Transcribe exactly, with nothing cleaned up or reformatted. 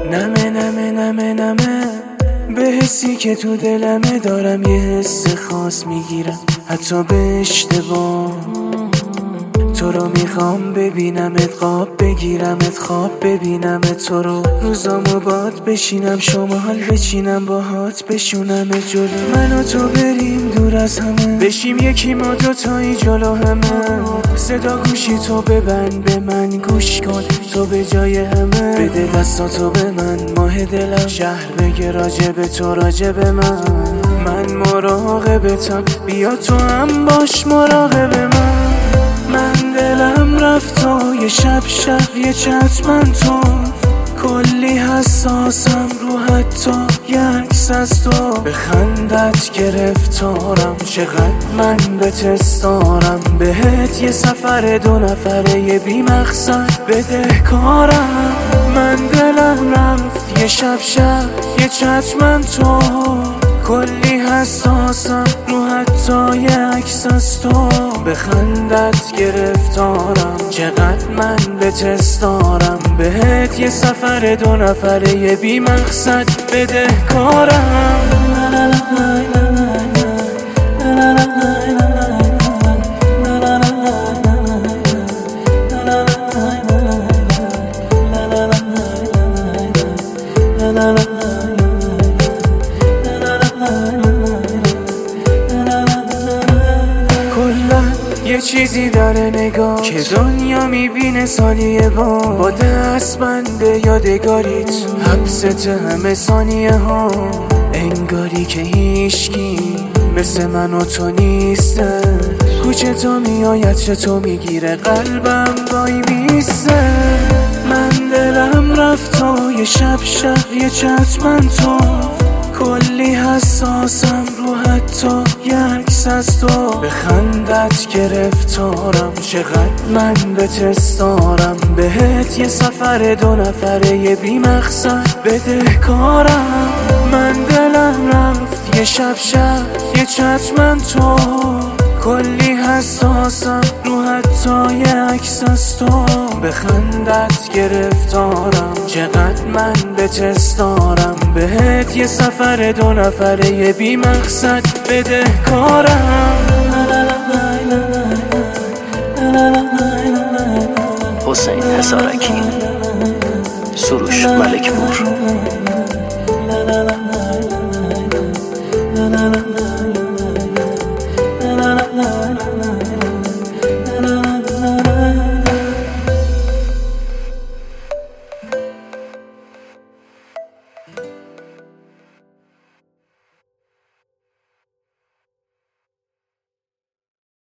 نمه نمه نمه نمه به حسی که تو دلمه دارم یه حس خاص میگیرم حتی به اشتباه. تو رو میخوام ببینمت، خواب بگیرمت، خواب ببینمت تو رو. روزامو باد بشینم شمال بچینم باهات بشونمت جلو. من و تو بریم دور از همه، بشیم یکی ما دوتایی جلو همه. صدا گوشی تو ببند به من گوش کن، تو به جای همه بده دستاتو به من. ماه دلم شهر بگه راجب تو راجب من. من مراقبتم بیا تو هم باش مراقب من. من دلم رفت تا یه شب شب یه چتمن تو. کلی حساسم رو حتی یه عکس از تو. به خندت گرفتارم چقدر من به تستارم. بهت یه سفر دو نفره یه بی مقصد بدهکارم. من دلم رفت یه شب شب یه چتمن تو. کلی حساسم رو حتی یه عکس از تو. به خندت گرفتارم چقدر من به تستارم. بهت یه سفر دو نفره یه بی مقصد بدهکارم. یه چیزی داره نگاه که دنیا میبینه سالیه با با دستبند یادگاریت حبست همه ثانیه ها. انگاری که هیشکی مثل من و تو نیسته. کوچه تو میاید چطور میگیره قلبم وای میسته. من دلم رفت تا یه شب شب یه چتمن تو. کلی حساسم رو حتی یه عکس از تو. به خندت گرفتارم چقدر من به تستارم. بهت یه سفر دو نفره یه بی مقصد بدهکارم. من دلم رفت یه شب شب یه چتمن تو. کلی حساسم رو حتی یه عکس از تو. به خندت گرفتارم چقدر من به تستارم. بهت یه سفر دو نفره یه بی مقصد بدهکارم. حسین حصارکی، سروش ملک پور.